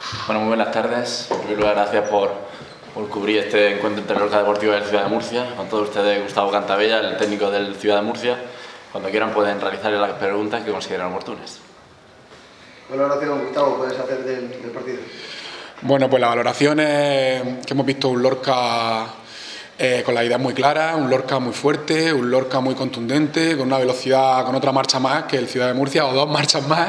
Bueno, muy buenas tardes. En primer lugar, gracias por cubrir este encuentro entre Lorca Deportivo y el Ciudad de Murcia. Con todos ustedes, Gustavo Cantabella, el técnico del Ciudad de Murcia. Cuando quieran pueden realizarle las preguntas que consideren oportunas. ¿Qué valoración, Gustavo, puedes hacer del partido? Bueno, pues la valoración es que hemos visto un Lorca con las ideas muy claras, un Lorca muy fuerte, un Lorca muy contundente, con una velocidad, con otra marcha más que el Ciudad de Murcia, o dos marchas más.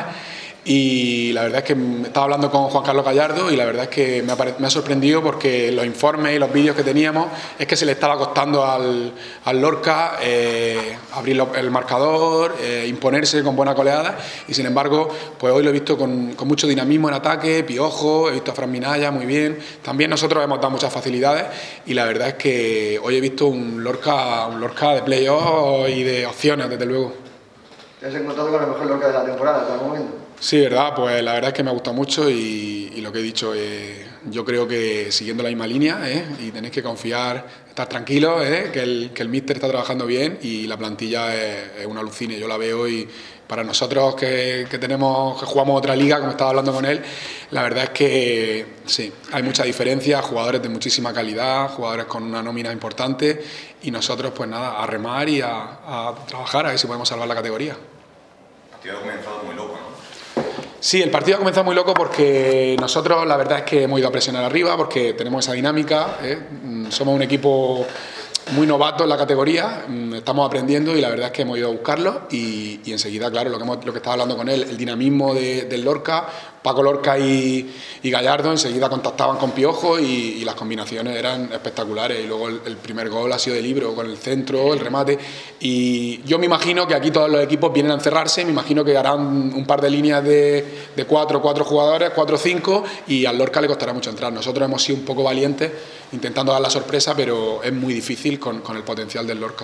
Y la verdad es que estaba hablando con Juan Carlos Gallardo y la verdad es que me ha sorprendido porque los informes y los vídeos que teníamos es que se le estaba costando al Lorca abrir el marcador, imponerse con buena coleada, y sin embargo pues hoy lo he visto con mucho dinamismo en ataque, piojo, he visto a Fran Minaya muy bien, también nosotros hemos dado muchas facilidades y la verdad es que hoy he visto un Lorca de playoff y de opciones, desde luego. ¿Te has encontrado con el mejor Lorca de la temporada hasta el momento? Sí, verdad, pues la verdad es que me ha gustado mucho y lo que he dicho, yo creo que siguiendo la misma línea, y tenéis que confiar, estar tranquilos, que el míster está trabajando bien y la plantilla es una alucine, yo la veo y para nosotros que jugamos otra liga, como estaba hablando con él, la verdad es que sí, hay mucha diferencia, jugadores de muchísima calidad, jugadores con una nómina importante y nosotros pues nada, a remar y a trabajar a ver si podemos salvar la categoría. El partido ha comenzado muy loco, ¿no? Sí, el partido ha comenzado muy loco porque nosotros la verdad es que hemos ido a presionar arriba porque tenemos esa dinámica, somos un equipo muy novato en la categoría, estamos aprendiendo y la verdad es que hemos ido a buscarlo y enseguida, claro, lo que estaba hablando con él, el dinamismo del Lorca, Paco Lorca y Gallardo enseguida contactaban con Piojo y las combinaciones eran espectaculares y luego el primer gol ha sido de libro con el centro, el remate y yo me imagino que aquí todos los equipos vienen a encerrarse, me imagino que harán un par de líneas de cuatro jugadores, 4 o 5 y al Lorca le costará mucho entrar. Nosotros hemos sido un poco valientes intentando dar la sorpresa, pero es muy difícil con el potencial del Lorca.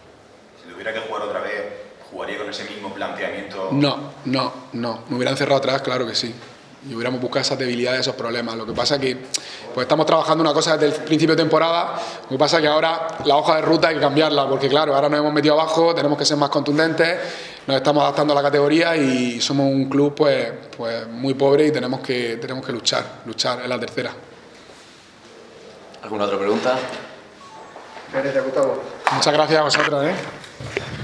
Si tuviera que jugar otra vez, ¿jugaría con ese mismo planteamiento? No, me hubieran cerrado atrás, claro que sí. Y hubiéramos buscado esas debilidades, esos problemas. Lo que pasa es que pues estamos trabajando una cosa desde el principio de temporada. Lo que pasa es que ahora la hoja de ruta hay que cambiarla, porque claro, ahora nos hemos metido abajo, tenemos que ser más contundentes, nos estamos adaptando a la categoría y somos un club pues muy pobre y tenemos que luchar en la tercera. ¿Alguna otra pregunta? Gracias, Gustavo. Muchas gracias a vosotros.